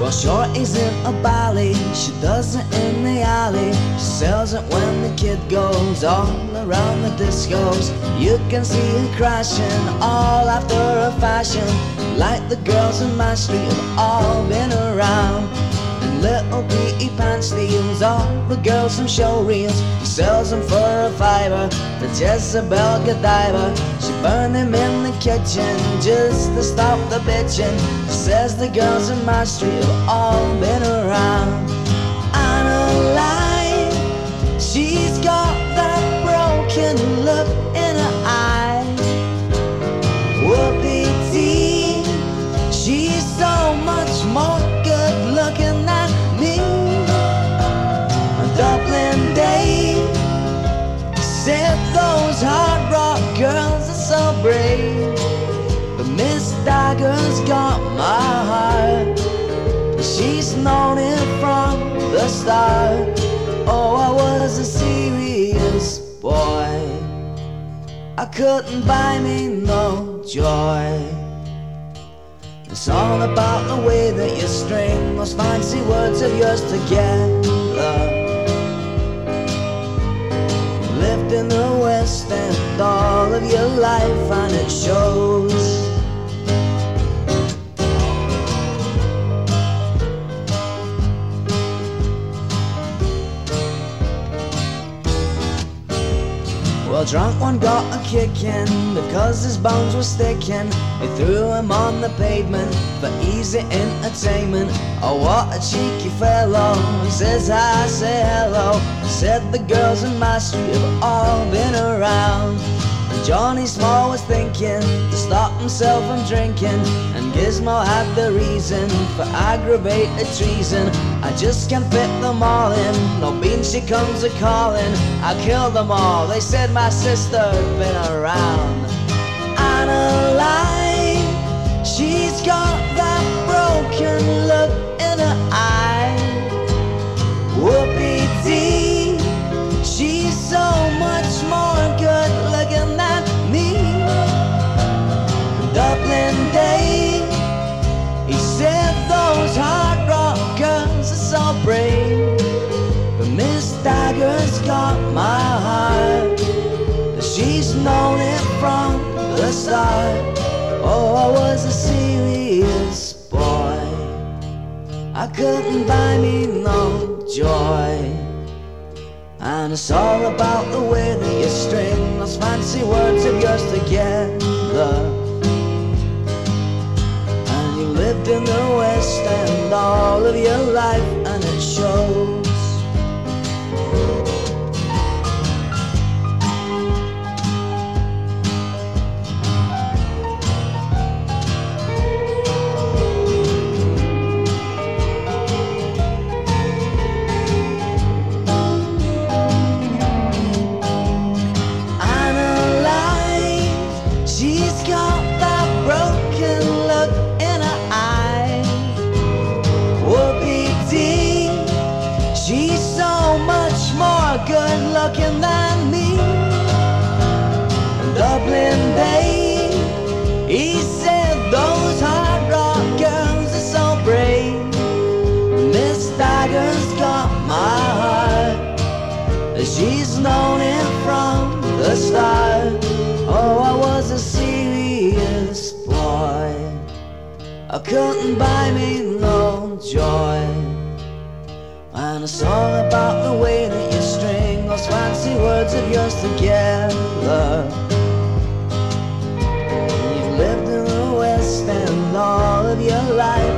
Well, Shorty's in a valley, she does it in the alley. She sells it when the kid goes all around the discos. You can see her crashing all after a fashion, like the girls in my street have all been around. And little Petey Pants steals all the girls from show reels. He sells them for a fiver to Jezebel Godiva. She burned them in the kitchen just to stop the bitching. She says the girls in my street have all been around. Anna Line, she's got that broken look in her eye. Whoopie T, she's so much more good looking than me. Dublin Dave said those hard rock girls are so brave, but Miss Dagger's got my heart. She's known it from the start. Oh, I was a serious boy, I couldn't buy me no joy. It's all about the way that you string those fancy words of yours together. You lived in the West End all of your life and it shows. Well, drunk one got a kicking because his bones were sticking. They threw him on the pavement for easy entertainment. Oh, what a cheeky fellow. He says hi, say hello. Said the girls in my street have all been around. And Johnny Small was thinking to stop himself from drinking, and Gizmo had the reason for aggravated treason. I just can't fit them all in, no beans she comes a-calling. I killed them all, they said my sister'd been around. Anna Line, she's got that broken look in her eye. Whoopie T, she's so much more good looking than me. Dublin Dave, he said those hard rock girls are so brave, but Miss Dagger's got my heart. She's known it from the start. Oh, I was a serious boy, I couldn't buy me no joy. And it's all about the way that you string those fancy words of yours together. And you lived in the West End all of your life and it shows. Good looking than me. Dublin Dave, he said those hard rock girls are so brave. Miss Dagger's got my heart, she's known it from the start. Oh, I was a serious boy, I couldn't buy me no joy. And it's all about the way that you string those fancy words of yours together. You've lived in the West End all of your life